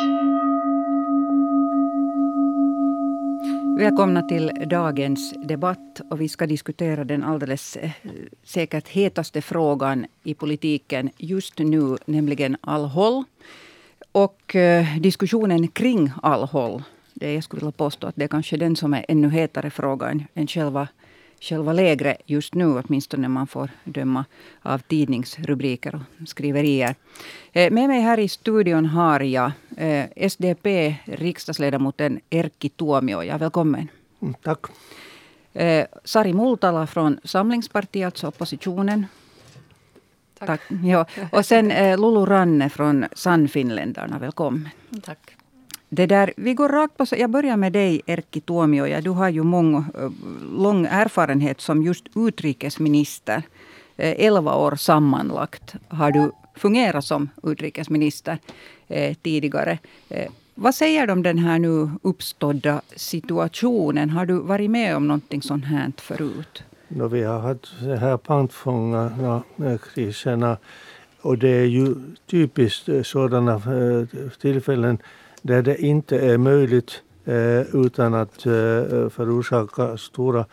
Välkomna till dagens debatt och vi ska diskutera den alldeles säkert hetaste frågan i politiken just nu, nämligen Al-Hol. Och diskussionen kring Al-Hol, jag skulle vilja påstå att det är kanske den som är ännu hetare frågan än själva lägret just nu, åtminstone när man får döma av tidningsrubriker och skriverier. Med mig här i studion har jag SDP-riksdagsledamoten Erkki Tuomioja. Välkommen. Tack. Sari Multala från Samlingspartiet, alltså oppositionen. Tack. Ja. Och sen Lulu Ranne från Sannfinländarna. Välkommen. Tack. Vi går rakt på. Jag börjar med dig, Erkki Tuomioja. Du har ju lång erfarenhet som just utrikesminister. 11 år sammanlagt har du fungerat som utrikesminister tidigare. Vad säger du om den här nu uppstådda situationen? Har du varit med om någonting sånt här förut? Vi har haft det här pantfångarna-kriserna och det är ju typiskt sådana tillfällen där det inte är möjligt utan att förorsaka stora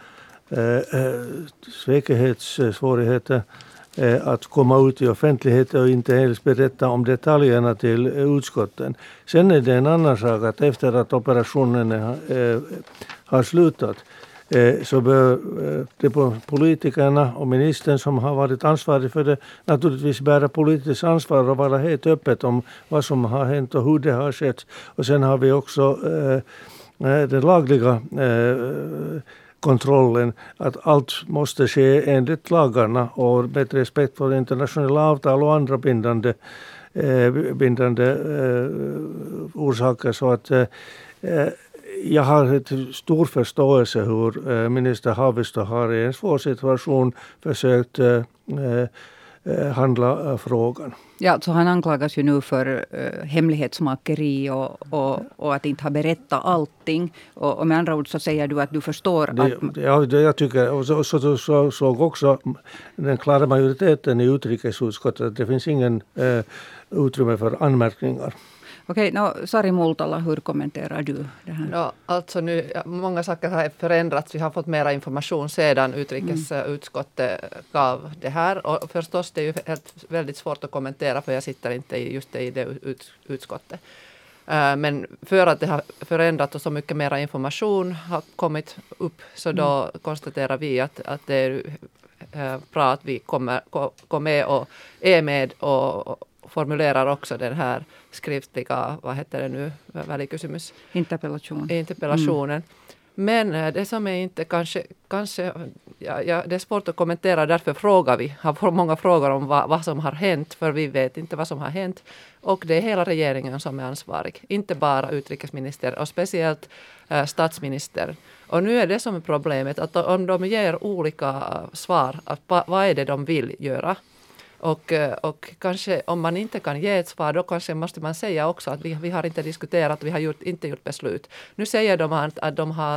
säkerhetssvårigheter att komma ut i offentligheten och inte helst berätta om detaljerna till utskotten. Sen är det en annan sak att efter att operationen har slutat så bör politikerna och ministern som har varit ansvarig för det naturligtvis bära politiskt ansvar och vara helt öppet om vad som har hänt och hur det har skett. Och sen har vi också den lagliga kontrollen att allt måste ske enligt lagarna och med respekt för internationella avtal och andra bindande orsaker. Så att jag har ett stor förståelse hur minister Haavisto har i en svår situation försökt handla frågan. Ja, så han anklagas ju nu för hemlighetsmakeri och att inte ha berättat allting. Och med andra ord så säger du att du förstår att... Ja, jag tycker, och så såg också den klara majoriteten i utrikesutskottet att det finns ingen utrymme för anmärkningar. Okej, Sari Multala, hur kommenterar du det här? Ja, alltså nu, många saker har förändrats. Vi har fått mera information sedan utrikesutskottet gav det här. Och förstås det är ju väldigt svårt att kommentera för jag sitter inte i det utskottet. Men för att det har förändrats och så mycket mera information har kommit upp så då konstaterar vi att det är bra att vi kommer med och är med och formulerar också den här skriftliga, välikysymys? Interpellationen. Men det som är inte kanske det är svårt att kommentera, därför frågar vi. Har många frågor om vad som har hänt, för vi vet inte vad som har hänt. Och det är hela regeringen som är ansvarig, inte bara utrikesminister och speciellt statsminister. Och nu är det som är problemet, att om de ger olika svar, att vad är det de vill göra? Och kanske om man inte kan ge ett svar, då kanske måste man säga också att vi har inte diskuterat, vi har inte gjort beslut. Nu säger de att de har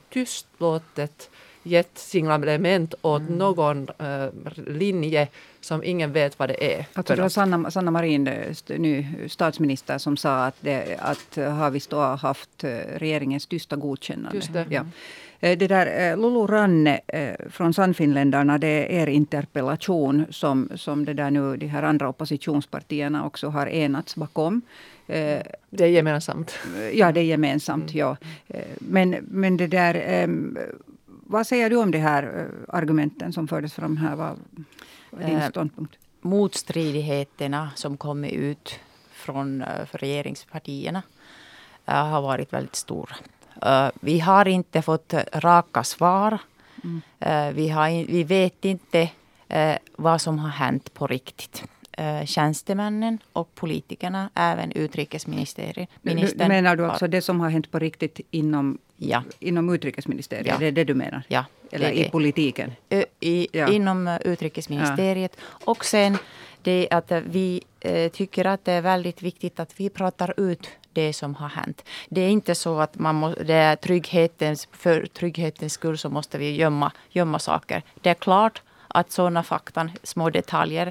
gett signalement åt någon linje som ingen vet vad det är. Alltså det var Sanna Marin, ny statsminister, som sa att Haavisto har haft regeringens tysta godkännande. Just det. Ja. Det där Lulu Ranne från Sannfinländarna, det är er interpellation som det där nu de här andra oppositionspartierna också har enats bakom. Det är gemensamt. Ja, det är gemensamt, ja. Men det där, vad säger du om de här argumenten som fördes fram här? Vad är din ståndpunkt? Motstridigheterna som kommer ut från regeringspartierna har varit väldigt stora. Vi har inte fått raka svar. Vi vet inte vad som har hänt på riktigt. Tjänstemännen och politikerna, även utrikesministern. Menar du alltså det som har hänt på riktigt inom utrikesministeriet? Ja. Det är det du menar? Ja. Eller i politiken? Inom utrikesministeriet. Ja. Och sen det att vi tycker att det är väldigt viktigt att vi pratar ut det som har hänt. Det är inte så att det är för trygghetens skull så måste vi gömma saker. Det är klart att sådana fakta, små detaljer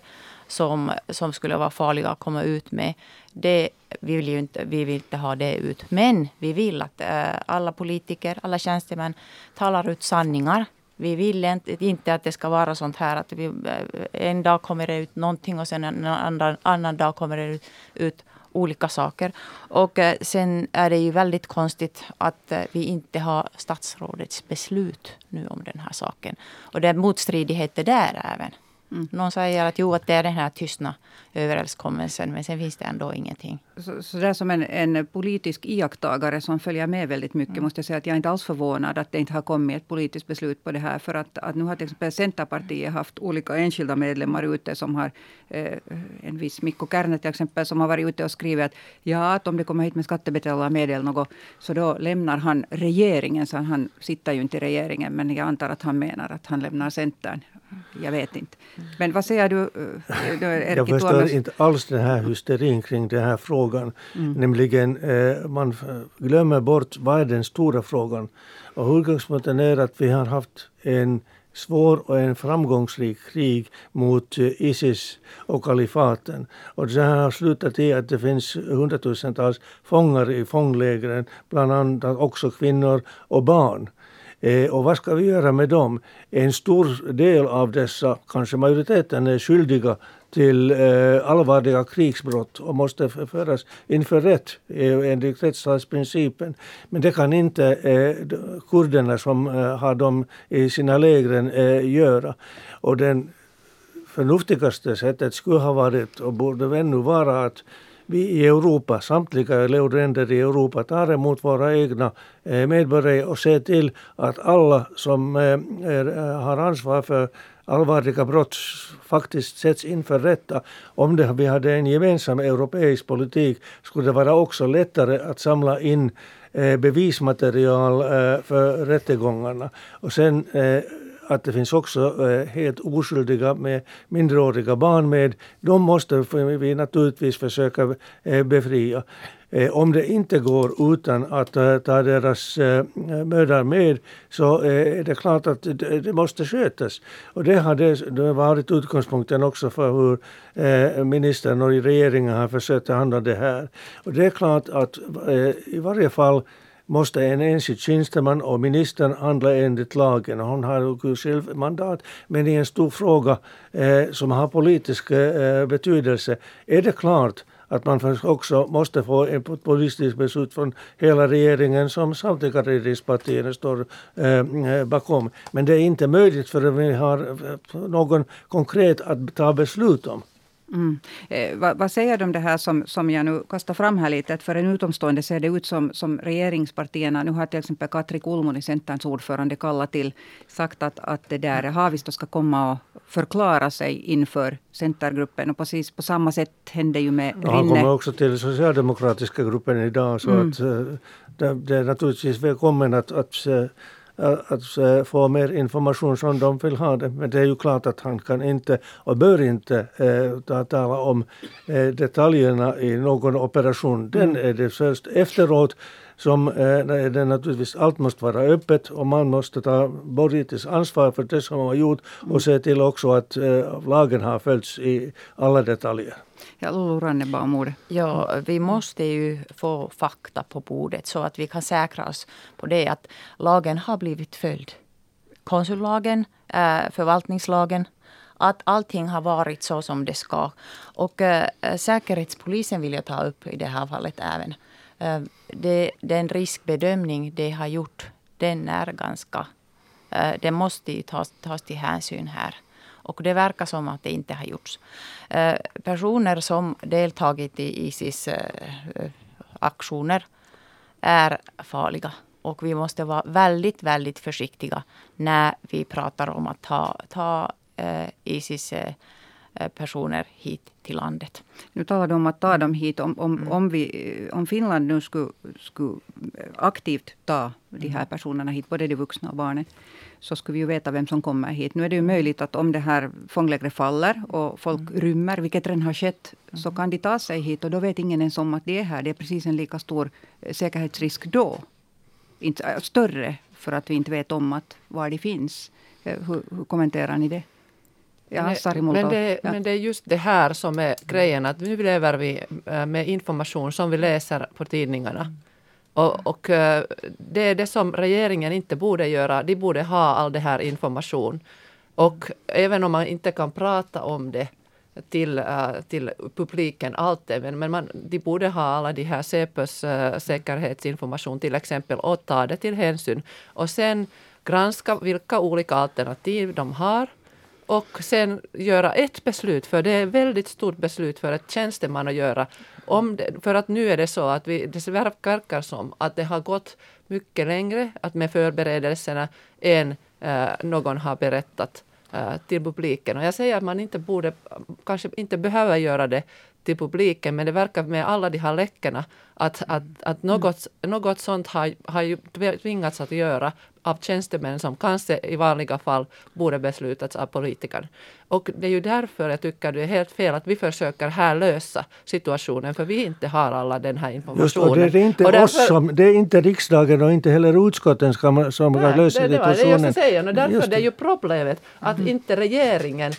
som skulle vara farliga att komma ut med. Vi vill inte ha det ut. Men vi vill att alla politiker, alla tjänstemän talar ut sanningar. Vi vill inte att det ska vara sånt här att en dag kommer det ut någonting och sen en annan dag kommer det ut olika saker. Och sen är det ju väldigt konstigt att vi inte har statsrådets beslut nu om den här saken. Och det är motstridigheter där även. Någon säger att att det är den här tystna överenskommelsen, men sen finns det ändå ingenting. Så där som en politisk iakttagare som följer med väldigt mycket måste jag säga att jag är inte alls förvånad att det inte har kommit ett politiskt beslut på det här. För att nu har till exempel Centerpartiet haft olika enskilda medlemmar ute som har en viss Mikko Kärnä till exempel som har varit ute och skrivit att om det kommer hit med skattebetalarmedel något så då lämnar han regeringen. Så han sitter ju inte i regeringen, men jag antar att han menar att han lämnar Centern. Jag vet inte. Men vad säger du? Jag förstår inte alls den här hysterin kring den här frågan. Nämligen man glömmer bort vad är den stora frågan. Och utgångspunkten är att vi har haft en svår och en framgångsrik krig mot ISIS och kalifaten. Och det här har slutat i att det finns hundratusentals fångar i fånglägren, bland annat också kvinnor och barn. Och vad ska vi göra med dem? En stor del av dessa, kanske majoriteten, är skyldiga till allvarliga krigsbrott och måste föras inför rätt enligt rättsstatsprincipen. Men det kan inte kurderna som har dem i sina lägren göra. Och den förnuftigaste sättet skulle ha varit och borde ännu vara att vi i Europa, samtliga länder i Europa, tar emot våra egna medborgare och ser till att alla som har ansvar för allvarliga brott faktiskt sätts inför rätta. Om vi hade en gemensam europeisk politik skulle det vara också lättare att samla in bevismaterial för rättegångarna. Och sen att det finns också helt oskyldiga med minderåriga barn med. De måste vi naturligtvis försöka befria. Om det inte går utan att ta deras mördare med så är det klart att det måste skötas. Och det har varit utgångspunkten också för hur ministern och regeringen har försökt handla det här. Och det är klart att i varje fall måste en enskild tjänsteman och ministern handla enligt lagen. Hon har ju själv mandat, men i en stor fråga som har politisk betydelse är det klart att man också måste få en politisk beslut från hela regeringen som samtliga regeringspartier står bakom. Men det är inte möjligt för vi har någon konkret att ta beslut om. Vad säger du om det här som jag nu kastar fram här lite? Att för en utomstående ser det ut som regeringspartierna. Nu har till exempel Katri Kulmuni, Centerns ordförande, kallat till, sagt att det där Haavisto ska komma och förklara sig inför Centergruppen. Och precis på samma sätt hände ju med Rinne. Han kommer också till socialdemokratiska gruppen idag. Så att det är naturligtvis välkommen att få mer information som de vill ha det. Men det är ju klart att han kan inte och bör inte tala om detaljerna i någon operation. Den är det först efteråt som det naturligtvis allt måste vara öppet och man måste ta politiskt ansvar för det som man har gjort och se till också att lagen har följts i alla detaljer. Ja, Lulu Rannebaum. Ja, vi måste ju få fakta på bordet så att vi kan säkra oss på det att lagen har blivit följd. Konsullagen, förvaltningslagen, att allting har varit så som det ska. Och säkerhetspolisen vill jag ta upp i det här fallet även. Den riskbedömning det har gjort, den är ganska, det måste ju tas till hänsyn här. Och det verkar som att det inte har gjorts. Personer som deltagit i ISIS aktioner är farliga. Och vi måste vara väldigt, väldigt försiktiga när vi pratar om att ta ISIS personer hit till landet. Nu talar du om att ta dem hit. Om Finland nu skulle aktivt ta de här personerna hit, både de vuxna och barnen, så skulle vi ju veta vem som kommer hit. Nu är det ju möjligt att om det här fånglägret faller och folk rymmer, vilket redan har skett, så kan de ta sig hit och då vet ingen ens om att det är här. Det är precis en lika stor säkerhetsrisk då. Inte större för att vi inte vet om att var de finns. Hur kommenterar ni det? Ja, men det är just det här som är grejen, att nu lever vi med information som vi läser på tidningarna. Och det är det som regeringen inte borde göra. De borde ha all det här information. Och även om man inte kan prata om det till publiken alltid, men de borde ha alla de här CEPOs säkerhetsinformation till exempel och ta det till hänsyn. Och sen granska vilka olika alternativ de har. Och sen göra ett beslut, för det är ett väldigt stort beslut för ett tjänsteman att göra. För att nu är det så att det verkar som att det har gått mycket längre att med förberedelserna än någon har berättat till publiken. Och jag säger att man kanske inte behöver göra det till publiken, men det verkar med alla de här läckorna att något sånt har ju tvingats att göra av tjänstemän som kanske i vanliga fall borde beslutats av politiker. Och det är ju därför jag tycker det är helt fel att vi försöker här lösa situationen, för vi inte har alla den här informationen. Just, och det är inte riksdagen och inte heller utskotten som ska lösa situationen. Det var det jag ska säga, och därför det är ju problemet att inte regeringen,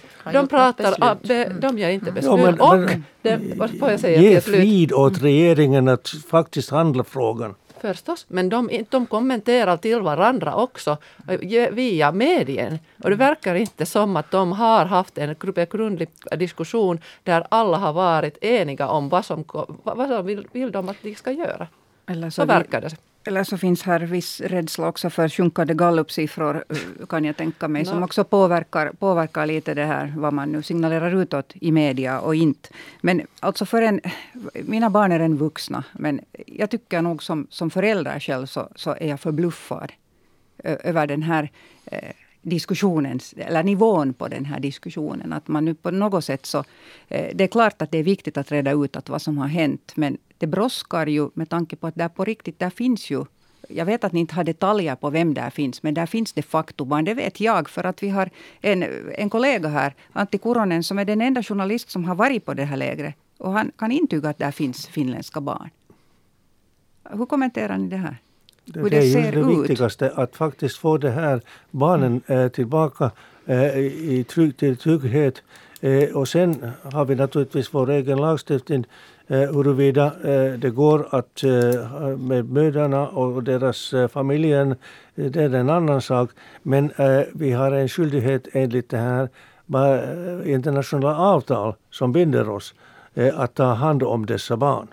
de gör inte beslut. Ge frid åt regeringen att faktiskt handla frågan. Förstås, men de kommenterar till varandra också via medien. Och det verkar inte som att de har haft en grundlig diskussion där alla har varit eniga om vad vill de att de ska göra. Så verkar det. Eller så finns här viss rädsla också för sjunkande gallupsiffror, kan jag tänka mig, som också påverkar lite det här, vad man nu signalerar utåt i media och inte. Men alltså mina barn är vuxna, men jag tycker nog som förälder själv så är jag förbluffad över den här diskussionen, eller nivån på den här diskussionen. Att man nu på något sätt så, det är klart att det är viktigt att reda ut vad som har hänt, men det brådskar ju med tanke på att där på riktigt, där finns ju, jag vet att ni inte har detaljer på vem där finns, men där finns det faktum. Det vet jag, för att vi har en kollega här, Antti Kuronen, som är den enda journalist som har varit på det här lägret. Och han kan intyga att där finns finländska barn. Hur kommenterar ni det här? Det är ju det viktigaste, att faktiskt få det här barnen tillbaka till trygghet. Och sen har vi naturligtvis vår egen lagstiftning huruvida det går att med mödrarna och deras familjen, det är en annan sak. Men vi har en skyldighet enligt det här internationella avtal som binder oss att ta hand om dessa barn.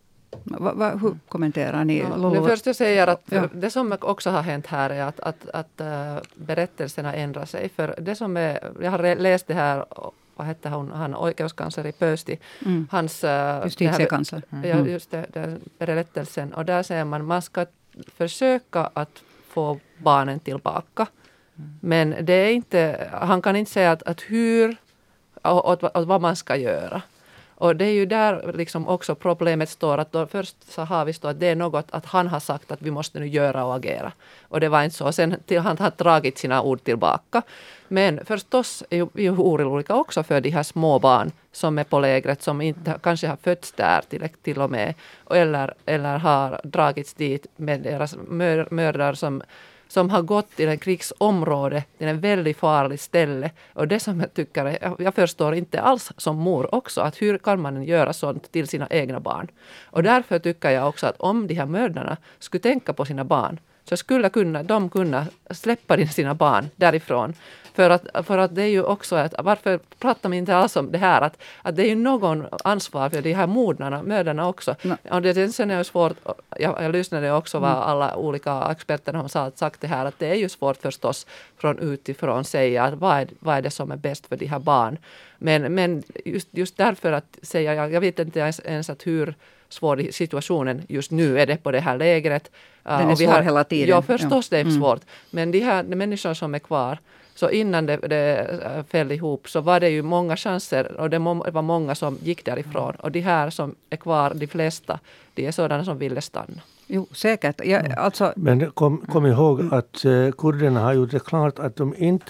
Hur kommenterar ni? Det första jag säger att det som också har hänt här är att berättelserna ändrar sig. För det som jag har läst det här, vad hette han oikeuskansleri Pöysti, hans justitiekansler. Just den berättelsen. Och där säger man ska försöka att få barnen tillbaka. Men det är inte, han kan inte säga att hur och vad man ska göra. Och det är ju där liksom också problemet står, att då först så har vi stått att det är något att han har sagt att vi måste nu göra och agera. Och det var inte så. Sen han har dragit sina ord tillbaka. Men förstås är vi oroliga också för de här små barn som är på lägret, som inte kanske har fötts där till och med. Eller har dragits dit med deras mödrar som har gått till en krigsområde, till en väldigt farlig ställe. Och det som jag tycker, jag förstår inte alls som mor också, att hur kan man göra sånt till sina egna barn. Och därför tycker jag också att om de här mödrarna skulle tänka på sina barn, så skulle de kunna släppa sina barn därifrån. För att det är ju också att, varför pratar man inte alls om det här, att det är ju någon ansvar för de här mödrarna också. Och det sen är ju svårt, jag lyssnade också vad alla olika experter har sagt det här, att det är ju svårt förstås från utifrån säga att vad är det som är bäst för de här barn. Men just därför att säga, jag vet inte ens att hur svår situationen just nu är det på det här lägret. Den är svår hela tiden. Ja, förstås det är svårt. Men de människor som är kvar, så innan det föll ihop så var det ju många chanser och det var många som gick därifrån. Och de här som är kvar, de flesta, de är sådana som ville stanna. Jo, säkert. Men kom ihåg att kurderna har gjort det klart att de inte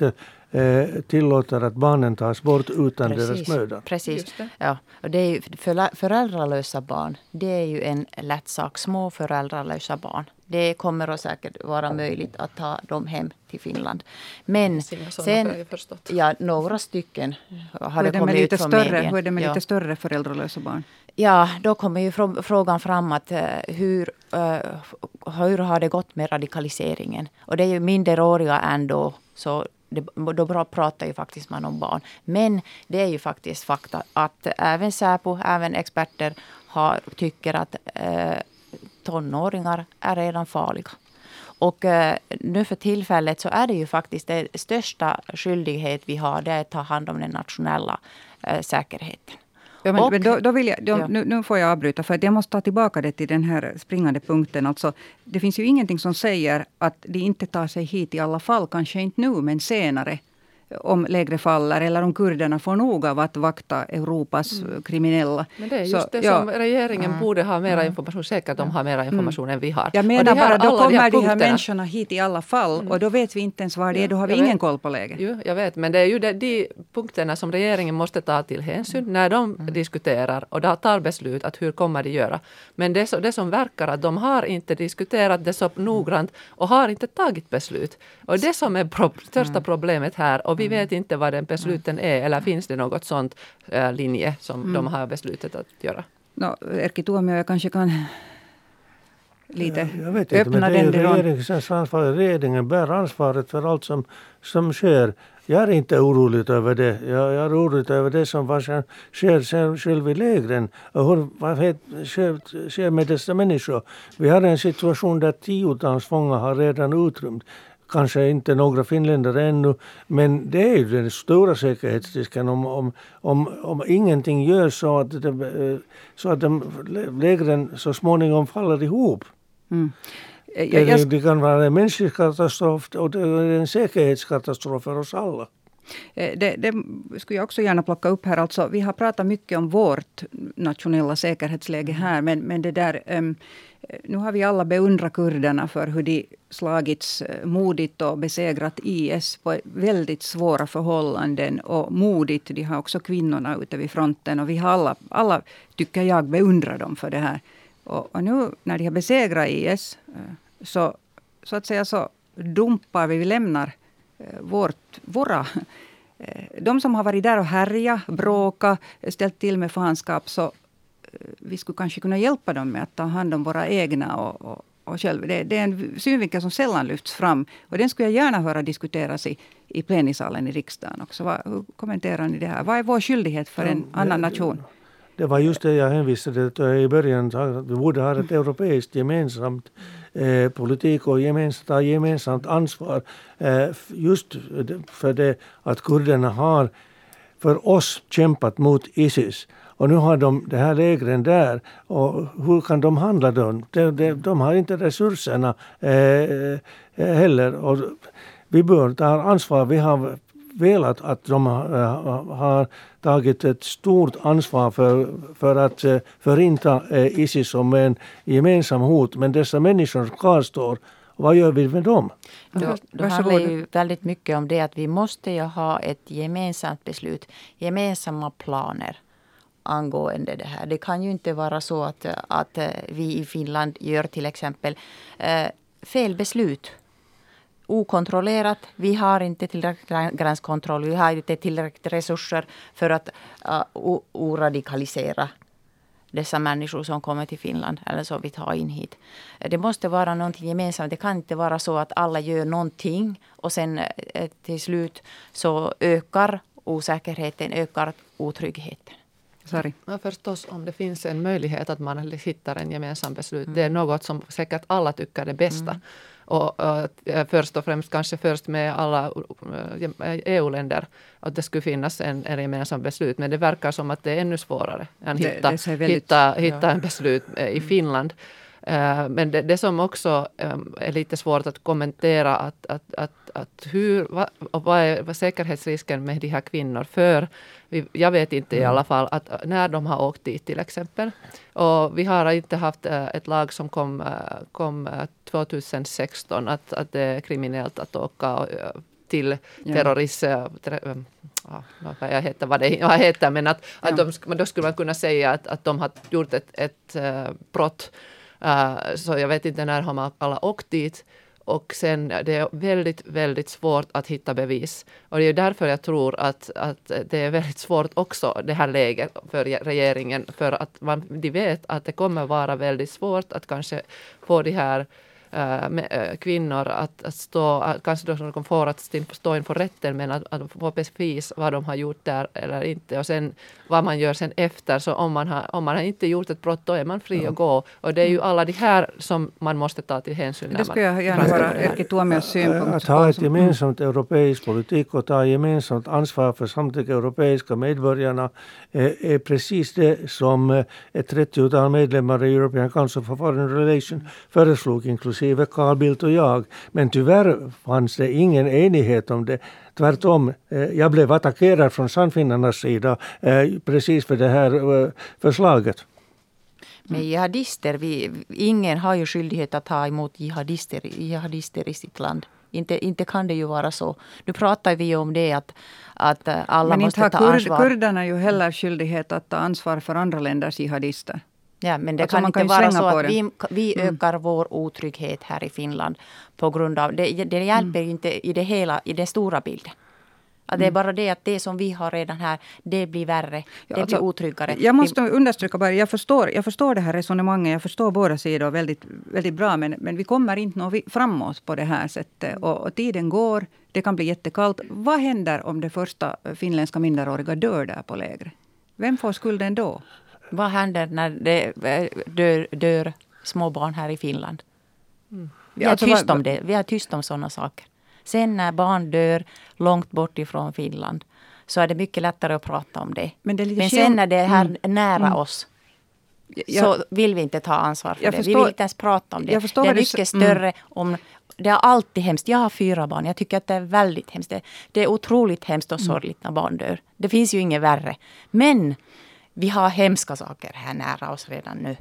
tillåter att barnen tas bort utan deras mödrar. Precis. Ja. Och det är ju föräldralösa barn. Det är ju en lätt sak. Små föräldralösa barn. Det kommer att säkert vara möjligt att ta dem hem till Finland. Men sen, några stycken har det kommit ut från medien. Hur är det med lite större föräldralösa barn? Ja, då kommer ju frågan fram att hur har det gått med radikaliseringen? Och det är ju minderåriga ändå, så då pratar ju faktiskt man om barn. Men det är ju faktiskt fakta att även Säpo, även experter tycker att tonåringar är redan farliga. Och nu för tillfället så är det ju faktiskt det största skyldighet vi har, det är att ta hand om den nationella säkerheten. Ja, men då vill jag, nu får jag avbryta för att jag måste ta tillbaka det till den här springande punkten. Alltså, det finns ju ingenting som säger att de inte tar sig hit i alla fall, kanske inte nu men senare. Om lägre faller eller om kurderna får nog av att vakta Europas kriminella. Men det är just det som regeringen borde ha mera information. Säkert de har mera information än vi har. Jag menar bara, då kommer de här människorna hit i alla fall. Och då vet vi inte ens var det är. Då har vi ingen koll på läget. Jo, jag vet. Men det är ju de punkterna som regeringen måste ta till hänsyn när de diskuterar och tar beslut att hur kommer de göra. Men det som verkar att de har inte diskuterat det så noggrant och har inte tagit beslut. Och det som är största problemet här. Och vi vet inte vad den besluten är. Eller finns det något sånt linje som de har beslutat att göra? Erkki Tuomio, jag kanske kan lite jag vet inte, öppna men den. Regeringen bär ansvaret för allt som sker. Jag är inte orolig över det. Jag är orolig över det som sker själv i lägren. Och vad sker med dessa människor? Vi har en situation där 10-tals fångar har redan utrymt. Kanske inte några finländare ännu, men det är ju den stora säkerhetsrisken om ingenting görs så att lägren så småningom faller ihop. Det kan vara en mänsklig katastrof och det är en säkerhetskatastrof för oss alla. Det skulle jag också gärna plocka upp här. Alltså, vi har pratat mycket om vårt nationella säkerhetsläge här, men det där... Nu har vi alla beundrat kurderna för hur de slagits modigt och besegrat IS på väldigt svåra förhållanden och modigt. De har också kvinnorna ute vid fronten och vi har alla tycker jag beundrar dem för det här. Och nu när de har besegrat IS så att säga så dumpar vi lämnar våra de som har varit där och härjat, bråkat, ställt till med fanskap, så vi skulle kanske kunna hjälpa dem med att ta hand om våra egna och själv. Det är en synvinkel som sällan lyfts fram. Och den skulle jag gärna höra diskuteras i plenisalen i riksdagen också. Hur kommenterar ni det här? Vad är vår skyldighet för en annan nation? Det var just det jag hänvisade till i början. Vi borde ha ett europeiskt gemensamt politik och gemensamt ansvar. Just för det att kurderna har för oss kämpat mot ISIS. Och nu har de det här lägren där. Och hur kan de handla då? De har inte resurserna heller. Och vi bör ta ansvar. Vi har velat att de har tagit ett stort ansvar för att förinta ISIS som en gemensam hot. Men dessa människor kvarstår. Vad gör vi med dem? Då handlar ju väldigt mycket om det att vi måste ju ha ett gemensamt beslut. Gemensamma planer angående det här. Det kan ju inte vara så att vi i Finland gör till exempel fel beslut. Okontrollerat. Vi har inte tillräckligt gränskontroll. Vi har inte tillräckligt resurser för att oradikalisera dessa människor som kommer till Finland eller som vi tar in hit. Det måste vara någonting gemensamt. Det kan inte vara så att alla gör någonting och sen till slut så ökar osäkerheten, ökar otryggheten. Sorry. Ja, förstås, om det finns en möjlighet att man hittar en gemensam beslut. Det är något som säkert alla tycker är det bästa. Och först och främst kanske först med alla EU-länder att det skulle finnas en gemensam beslut. Men det verkar som att det är ännu svårare än hitta en beslut i Finland. Men det som också är lite svårt att kommentera vad är säkerhetsrisken med de här kvinnor för jag vet inte i alla fall att när de har åkt dit till exempel och vi har inte haft ett lag som kom 2016 att det är kriminellt att åka till terrorism. Vad heter, men att då skulle man kunna säga att de har gjort ett brott. Så jag vet inte när har man alla åkt dit. Och sen det är väldigt, väldigt svårt att hitta bevis. Och det är därför jag tror att det är väldigt svårt också det här läget för regeringen. För att de vet att det kommer vara väldigt svårt att kanske få de här kvinnor att stå, kanske då de får att stå inför rätten, men att få precis vad de har gjort där eller inte. Och sen vad man gör sen efter. Så om man har inte gjort ett brott, då är man fri att gå. Och det är ju alla de här som man måste ta till hänsyn. Det skulle jag gärna vara Erkki Tuomios synpunkt. Att ha ett gemensamt europeisk politik och ta gemensamt ansvar för samtliga europeiska medborgarna är precis det som ett 30-tal medlemmar i European Council for Foreign Relations föreslog, inklusive Carl Bildt och jag. Men tyvärr fanns det ingen enighet om det. Tvärtom, jag blev attackerad från Sannfinnarnas sida precis för det här förslaget. Men jihadister, ingen har ju skyldighet att ta emot jihadister i sitt land. Inte kan det ju vara så. Nu pratar vi om det att alla måste ta ansvar. Men inte har kurderna ju heller skyldighet att ta ansvar för andra länders jihadister. Ja, men det kan inte vara så att vi ökar vår otrygghet här i Finland på grund av det hjälper ju inte i det stora bilden. Att det är bara det att det som vi har redan här, det blir värre, det blir otryggare. Jag måste understryka bara, jag förstår det här resonemanget, jag förstår båda sidor väldigt, väldigt bra, men vi kommer inte nå framåt på det här sättet. Och tiden går, det kan bli jättekallt. Vad händer om det första finländska minderåriga dör där på lägret? Vem får skulden då? Vad händer när det dör små barn här i Finland? Vi är tyst om det. Vi är tyst om sådana saker. Sen när barn dör långt bort ifrån Finland så är det mycket lättare att prata om det. Men sen när det är här nära oss så vill vi inte ta ansvar för det. Vi vill inte ens prata om det. Det är mycket större om... Det är alltid hemskt. Jag har 4 barn. Jag tycker att det är väldigt hemskt. Det är otroligt hemskt och sorgligt när barn dör. Det finns ju inget värre. Men vi har hemska saker här nära oss redan nu.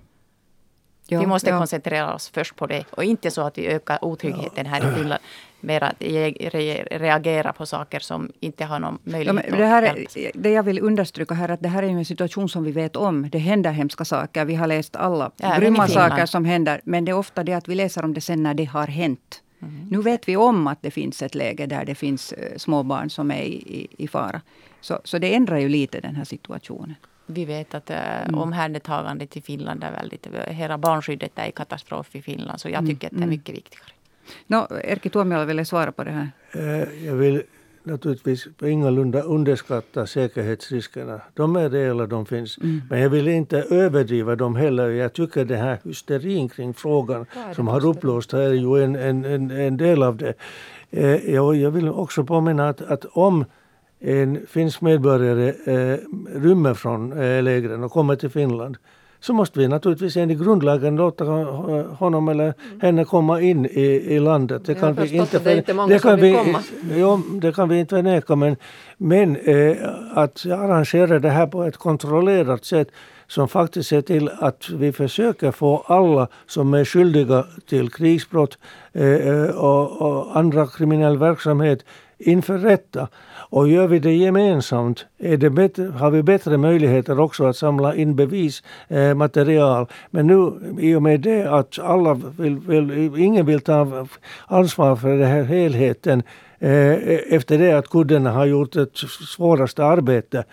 Vi måste koncentrera oss först på det. Och inte så att vi ökar otryggheten här i Finland. Mer att reagera på saker som inte har någon möjlighet. Det jag vill understryka här är att det här är en situation som vi vet om. Det händer hemska saker. Vi har läst alla grymma saker som händer. Men det är ofta det att vi läser om det sen när det har hänt. Nu vet vi om att det finns ett läge där det finns små barn som är i fara. Så det ändrar ju lite den här situationen. Vi vet att omhändertagandet i Finland är väldigt... Hela barnskyddet är i katastrof i Finland. Så jag tycker att det är mycket viktigare. Erkki Tuomiola ville svara på det här. Jag vill naturligtvis ingalunda underskatta säkerhetsriskerna. De är reella, de finns. Men jag vill inte överdriva dem heller. Jag tycker det här hysterin kring frågan som har upplåst här är ju en del av det. Jag vill också påminna att om en finsk medborgare rymmer från lägren och kommer till Finland, så måste vi naturligtvis enligt grundlagen låta honom eller henne komma in i landet. Det kan vi inte det kan vi inte förneka, men att arrangera det här på ett kontrollerat sätt som faktiskt ser till att vi försöker få alla som är skyldiga till krigsbrott och andra kriminell verksamhet inför rätta. Och gör vi det gemensamt har vi bättre möjligheter också att samla in bevismaterial. Men nu i och med det att ingen vill ta ansvar för den här helheten efter det att kurderna har gjort ett svåraste arbete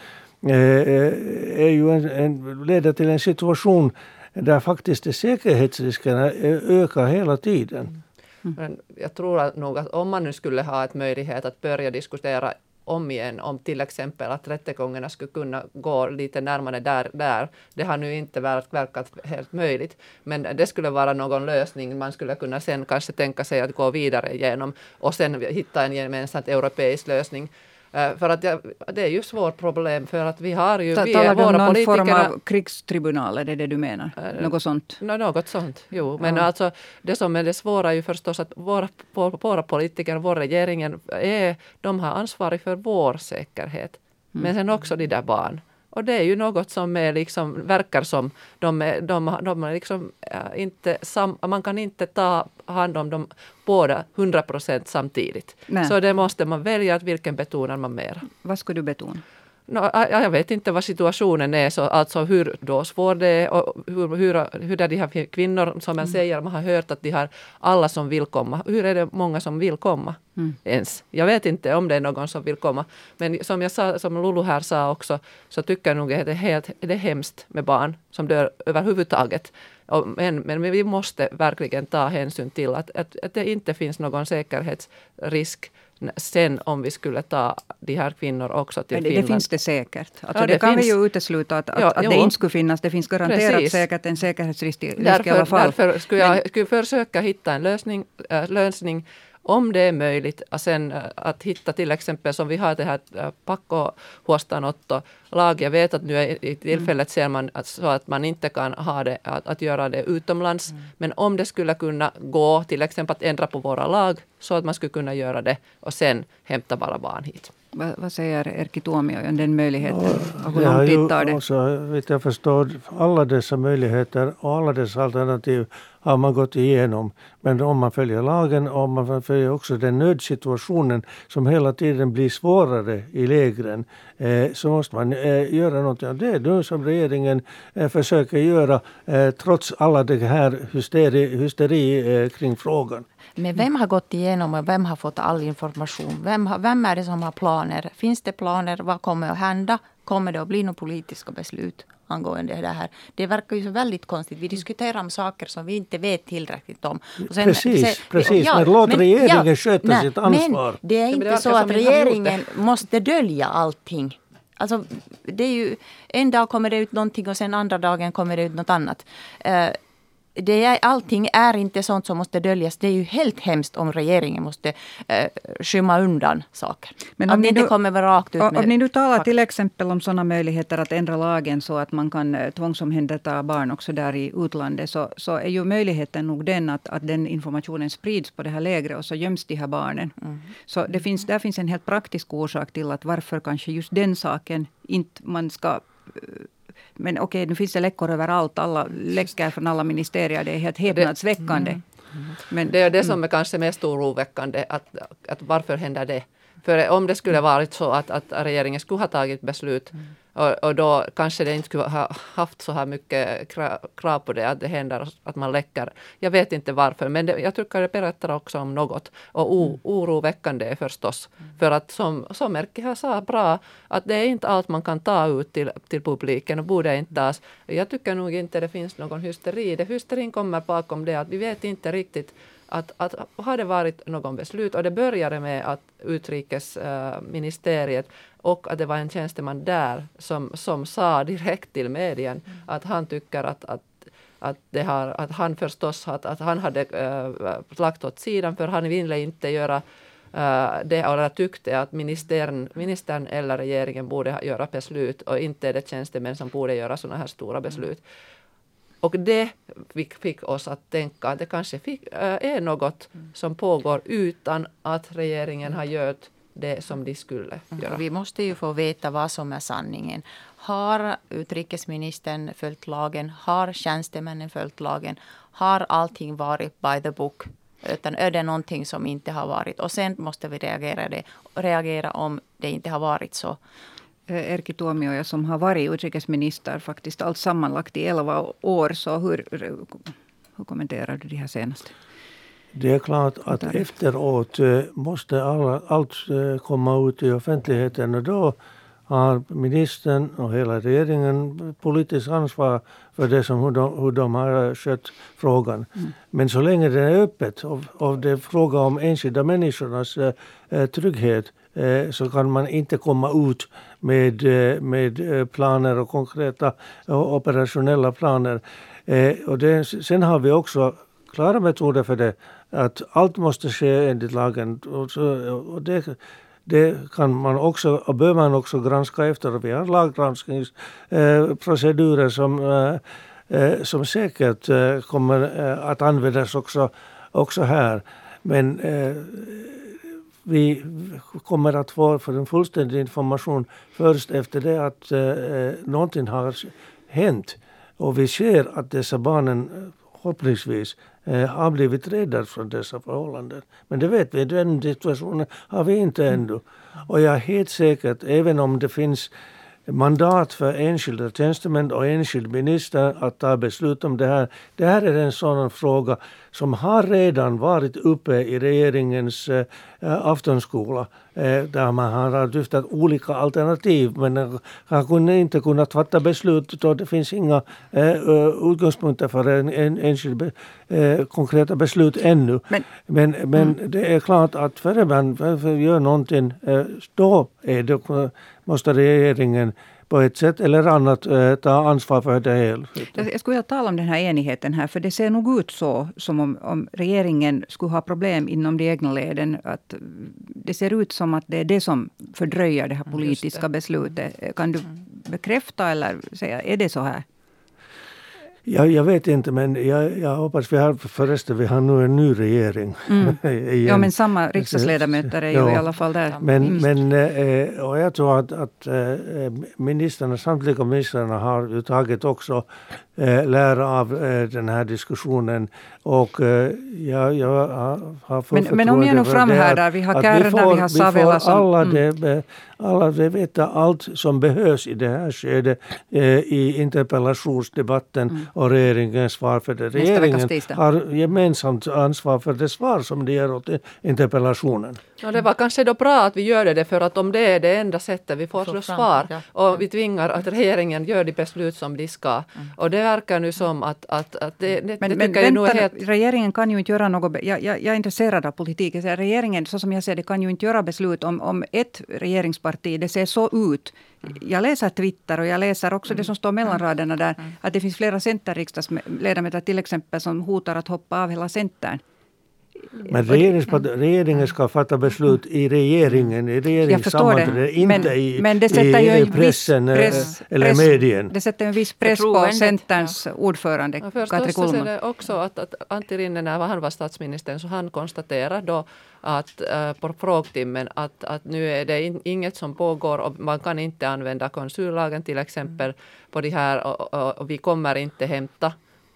är ju leder till en situation där faktiskt säkerhetsriskerna ökar hela tiden. Men jag tror nog att om man nu skulle ha ett möjlighet att börja diskutera om igen om till exempel att rättegångarna skulle kunna gå lite närmare där. Det har nu inte verkat helt möjligt, men det skulle vara någon lösning. Man skulle kunna sen kanske tänka sig att gå vidare igenom och sen hitta en gemensam europeisk lösning. För att det är ju svårt problem för att vi har ju... Talar du om någon form av krigstribunal, är det du menar? Något sånt? Något sånt, jo. Men alltså det som är det svåra är ju förstås att våra politiker, vår regeringen, de har ansvar för vår säkerhet. Men sen också de där barn. Och det är ju något som är liksom, verkar som de är liksom inte man kan inte ta hand om dem båda 100% samtidigt. Nej. Så det måste man välja att vilken betonar man mer. Vad skulle du betona? Jag vet inte vad situationen är, så alltså hur då svår det är och hur är de här kvinnor som jag säger, man har hört att de har alla som vill komma. Hur är det många som vill komma ens? Jag vet inte om det är någon som vill komma. Men som jag sa, som Lulu här sa också, så tycker jag nog att det är hemskt med barn som dör överhuvudtaget. Men vi måste verkligen ta hänsyn till att det inte finns någon säkerhetsrisk sen om vi skulle ta de här kvinnor också till Finland. Det finns det säkert. Alltså Ja, det kan finns. vi ju utesluta att det inte skulle finnas. Det finns garanterat Precis. säkert en säkerhetsrisk i alla fall. Därför skulle jag försöka hitta en lösning om det är möjligt. Och sen att hitta till exempel som vi har det här pakkohuostaanotto-lag. Jag vet att nu i tillfället ser man så att man inte kan ha det, att göra det utomlands. Men om det skulle kunna gå till exempel att ändra på våra lag så att man skulle kunna göra det och sen hämta bara barn hit. Vad säger Erkki Tuomio om den möjligheten? Och hur Ja, lång tid tar det? också, vet jag förstår, alla dessa möjligheter och alla dessa alternativ har man gått igenom. Men om man följer lagen och om man följer också den nödsituationen som hela tiden blir svårare i lägren, så måste man göra något. Det är det som regeringen försöker göra trots alla det här hysteri kring frågan. Men vem har gått igenom och vem har fått all information? Vem är det som har planer? Finns det planer? Vad kommer att hända? Kommer det att bli några politiska beslut angående det här? Det verkar ju så väldigt konstigt. Vi diskuterar om saker som vi inte vet tillräckligt om. Och sen, precis. Men låt regeringen sköta sitt ansvar. Men det är inte så att regeringen måste dölja allting. Alltså, det är ju, en dag kommer det ut någonting och sen andra dagen kommer det ut något annat. Allting är inte sånt som måste döljas. Det är ju helt hemskt om regeringen måste skymma undan saker. Men om det kommer vara rakt ut med om ni nu talar till exempel om sådana möjligheter att ändra lagen så att man kan tvångsomhänderta barn också där i utlandet, så är ju möjligheten nog den att den informationen sprids på det här lägret och så göms de här barnen. Så där finns en helt praktisk orsak till att varför kanske just den saken inte man ska... Men okej, nu finns det läckor överallt. Alla läckor från alla ministerier. Det är helt häpnadsväckande. Men det är det som är kanske mest oroväckande. Att varför händer det? För om det skulle varit så att regeringen skulle ha tagit beslut och då kanske det inte skulle ha haft så här mycket krav på det, att det händer att man läcker. Jag vet inte varför, men jag tycker det berättar också om något. Och oroväckande förstås. För att som Erkki har sagt bra, att det är inte allt man kan ta ut till publiken och borde inte tas. Jag tycker nog inte det finns någon hysteri. Hysterin kommer bakom det att vi vet inte riktigt att har det varit någon beslut, och det började med att utrikesministeriet och att det var en tjänsteman där som sa direkt till medien att han tycker att han förstås att han hade lagt åt sidan, för han ville inte göra det, och tyckte att ministern eller regeringen borde göra beslut och inte det tjänstemän som borde göra sådana här stora beslut. Och det fick oss att tänka att det kanske är något som pågår utan att regeringen har gjort det som de skulle göra. Vi måste ju få veta vad som är sanningen. Har utrikesministern följt lagen? Har tjänstemännen följt lagen? Har allting varit by the book? Utan är det någonting som inte har varit? Och sen måste vi reagera om det inte har varit så. Erkki Tuomioja som har varit utrikesminister faktiskt allt sammanlagt i 11 år. Så hur kommenterar du det här senaste? Det är klart att efteråt måste allt komma ut i offentligheten, och då har ministern och hela regeringen politiskt ansvar för det som hur de har skött frågan. Men så länge det är öppet och det är fråga om enskilda människornas trygghet, så kan man inte komma ut med planer och konkreta och operationella planer. Sen har vi också klara metoder för det, att allt måste ske enligt lagen. Och det kan man också, och bör man också granska efter. Vi har laggranskningsprocedurer som säkert kommer att användas också här. Men vi kommer att få för en fullständig information först efter det att någonting har hänt. Och vi ser att dessa barnen hoppningsvis har blivit räddade från dessa förhållanden. Men det vet vi, den situationen har vi inte ännu. Och jag är helt säkert, även om det finns mandat för enskilda tjänstemän och enskild minister att ta beslut om det här. Det här är en sådan fråga som har redan varit uppe i regeringens aftonskola. Där man har lyftat olika alternativ, men har inte kunnat fatta beslut då det finns inga utgångspunkter för en enskild konkreta beslut ännu. Men det är klart att före man gör någonting, då måste regeringen på ett sätt eller annat ta ansvar för det hela. Jag skulle vilja tala om den här enigheten här, för det ser nog ut så som om regeringen skulle ha problem inom de egna leden. Att det ser ut som att det är det som fördröjer det här politiska beslutet. Kan du bekräfta eller säga, är det så här? Jag vet inte, men jag hoppas vi har nu en ny regering. Ja, men samma riksdagsledamöter är ju i alla fall där. Men och jag tror att samtliga ministrarna har ju tagit också lära av den här diskussionen. Och jag har fått men om jag nu framhärdar, vi har Kärna, vi har Savela som... Alla vet allt som behövs i det här skedet i interpellationsdebatten och regeringens svar för det. Regeringen har gemensamt ansvar för det svar som det ger åt interpellationen. Ja, det var kanske då bra att vi gör det, för att om det är det enda sättet vi får svar och vi tvingar att regeringen gör de beslut som de ska. Och det verkar nu som att det men tycker jag nog är helt... Regeringen kan ju inte göra något... Jag är intresserad av politik. Regeringen, så som jag ser det, kan ju inte göra beslut om ett regeringsparti. Det ser så ut. Jag läser Twitter och jag läser också det som står mellan raderna där. Att det finns flera centerriksdagsledamöter till exempel som hotar att hoppa av hela centern. Men regeringen ska fatta beslut i regeringssammanträde, inte i pressen eller medien. Det sätter en viss press på Centerns ordförande, Katri Kulmund. Förstås är det också att Antti Rinne, när han var statsminister, så han konstaterade då att på frågtimmen att nu är det inget som pågår och man kan inte använda konsullagen till exempel på det här och vi kommer inte hämta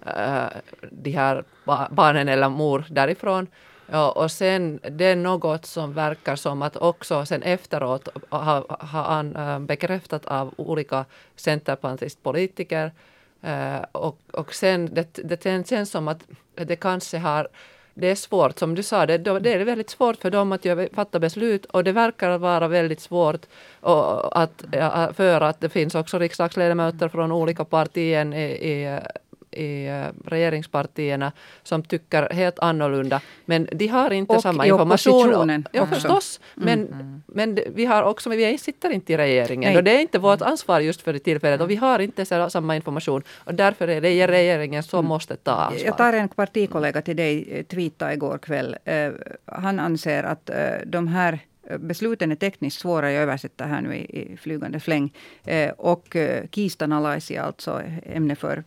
de här barnen eller mor därifrån. Och sen det är något som verkar som att också sen efteråt har bekräftat av olika centerpartistpolitiker och sen det känns som att det kanske det är svårt, som du sa, det är väldigt svårt för dem att fatta beslut och det verkar vara väldigt svårt för att det finns också riksdagsledamöter från olika partier i regeringspartierna som tycker helt annorlunda. Men de har inte samma information. Ja, förstås. Men vi sitter inte i regeringen. Och det är inte vårt ansvar just för det tillfället. Och vi har inte samma information. Och därför är det regeringen som måste ta ansvar. Jag tar en partikollega till dig, tweetade igår kväll. Han anser att de här besluten är tekniskt svåra, jag översätter här nu i flygande fläng. Och kiistanalaisia, alltså ämne för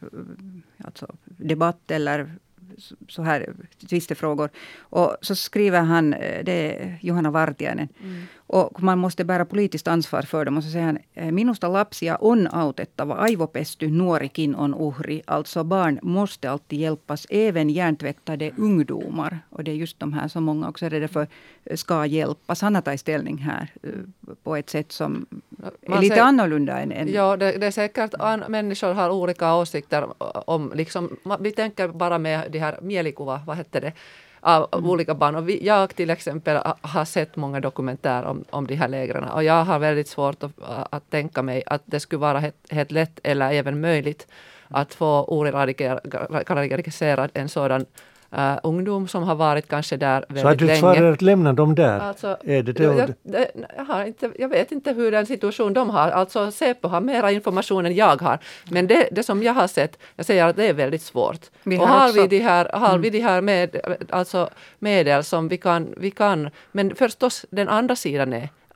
debatt eller så här tvistefrågor. Och så skriver han, det är Johanna Vartiainen. Och man måste bära politiskt ansvar för dem. Och så säger han, minusta lapsia on autettava, aivopesty nuorikin on uhri. Alltså barn måste alltid hjälpas, även hjärntvättade ungdomar. Och det är just de här som många också är rädda för ska hjälpas. Han har tagit ställning här på ett sätt som är lite annorlunda än... Ja, det är säkert människor har olika åsikter om, liksom, vi tänker bara med det här mielikuva, vad heter det? Av olika barn. Och jag till exempel har sett många dokumentärer om de här lägren. Och jag har väldigt svårt att tänka mig att det skulle vara helt lätt eller även möjligt att få oradikaliserad en sådan ungdom som har varit kanske där väldigt länge. Så att du svarar att lämna dem där? Alltså, är det jag vet inte hur den situation de har. Alltså Säpo har mera information än jag har. Men det som jag har sett, jag säger att det är väldigt svårt. Och har vi de här medel som vi kan. Men förstås den andra sidan är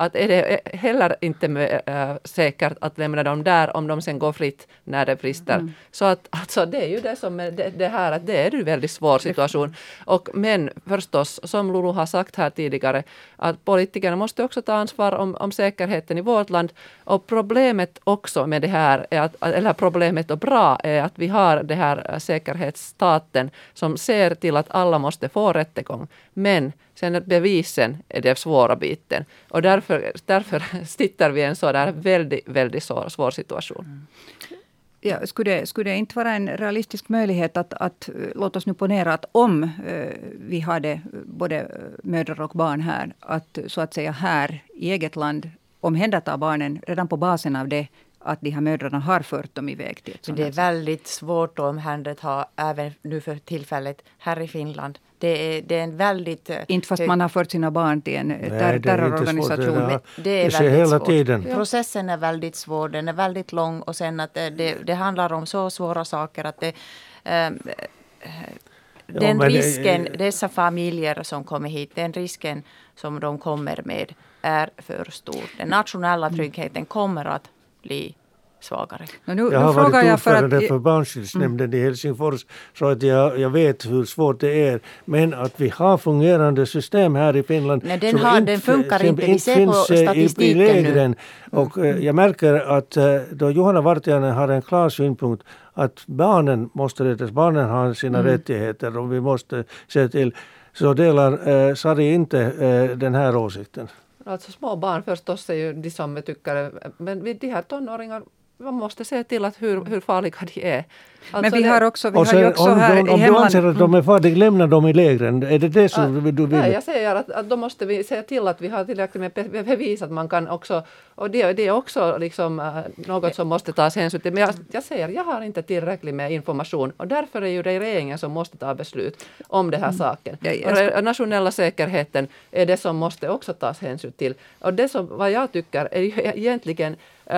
att är det heller inte säkert att lämna dem där om de sen går fritt när det brister. Så att alltså, det är ju det som är det här, att det är en väldigt svår situation. Men förstås, som Lulu har sagt här tidigare, att politikerna måste också ta ansvar om säkerheten i vårt land. Och problemet också med det här, eller problemet och bra, är att vi har det här säkerhetsstaten som ser till att alla måste få rättegång. Men sen bevisen är det svåra biten. Och därför sitter vi i en så där väldigt, väldigt svår situation. Ja, skulle det inte vara en realistisk möjlighet att låt oss nu ponera att om vi hade både mödrar och barn här, att så att säga här i eget land omhänderta barnen redan på basen av det att de här mödrarna har fört dem iväg till ett sådant. Det är väldigt svårt att omhänderta även nu för tillfället här i Finland. Det är en väldigt... Inte fast man har fört sina barn till en terrororganisation. Det är sker hela svårt. tiden. Processen är väldigt svår, den är väldigt lång och sen att det handlar om så svåra saker att den risken, dessa familjer som kommer hit, den risken som de kommer med är för stor. Den nationella tryggheten kommer att bli svagare. Jag har varit ordförande för barnskyddsnämnden i Helsingfors, så att jag vet hur svårt det är. Men att vi har fungerande system här i Finland. Nej, den funkar inte. Vi ser på statistiken nu. Och jag märker att då Johanna Vartiainen har en klar synpunkt att barnen måste räddas. Barnen har sina rättigheter och vi måste se till. Så delar Sari inte den här åsikten. Alltså små barn förstås är ju de som tycker, men vid de här tonåringar, man måste se till att hur farliga de är. Alltså men vi har ju också här i hemlandet. Om du anser att de är farliga, lämna dem i lägren. Är det som du vill? Nej, jag säger att då måste vi se till att vi har tillräckligt med bevis att man kan också, och det är också liksom något som måste tas hänsyn till. Men jag säger, jag har inte tillräckligt med information och därför är ju det regeringen som måste ta beslut om det här saken. Och nationella säkerheten är det som måste också tas hänsyn till. Och det som, vad jag tycker är ju egentligen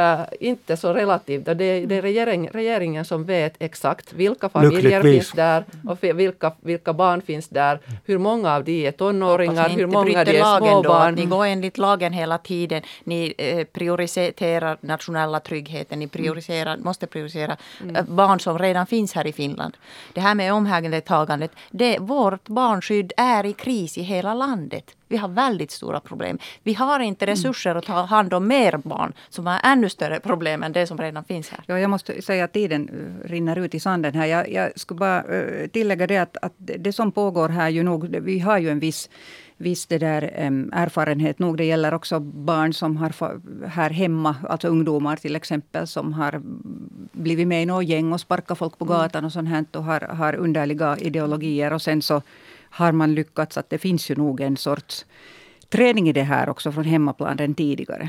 inte så relativt. Det är regeringen som vet exakt vilka familjer finns där och vilka barn finns där. Hur många av de är tonåringar, hur många av de är småbarn. Ni går enligt lagen hela tiden. Ni prioriterar nationella tryggheten. Ni måste prioritera barn som redan finns här i Finland. Det här med omhändertagandet. Vårt barnskydd är i kris i hela landet. Vi har väldigt stora problem. Vi har inte resurser att ta hand om mer barn som har ännu större problem än det som redan finns här. Ja, jag måste säga att tiden rinner ut i sanden här. Jag skulle bara tillägga det att det som pågår här ju nog, vi har ju en viss det där, erfarenhet nog. Det gäller också barn som har här hemma, alltså ungdomar till exempel, som har blivit med i något gäng och sparkat folk på gatan och sånt här och har underliga ideologier och sen så har man lyckats att det finns ju nog en sorts träning i det här också från hemmaplan än tidigare.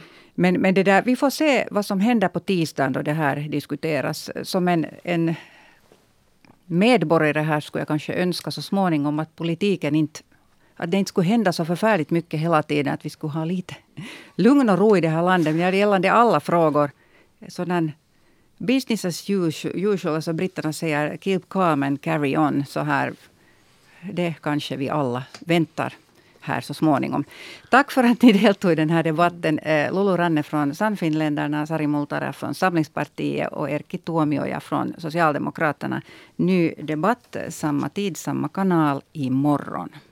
Men det där, vi får se vad som händer på tisdagen då det här diskuteras. Som en medborgare här skulle jag kanske önska så småningom att politiken att det inte skulle hända så förfärligt mycket hela tiden. Att vi skulle ha lite lugn och ro i det här landet. Men det gällande alla frågor. Sådan business as usual, alltså britterna säger keep calm and carry on. Så här, det kanske vi alla väntar här så småningom. Tack för att ni deltog i den här debatten. Lulu Ranne från Sannfinländarna, Sari Multala från Samlingspartiet och Erkki Tuomioja från Socialdemokraterna. Ny debatt, samma tid, samma kanal imorgon.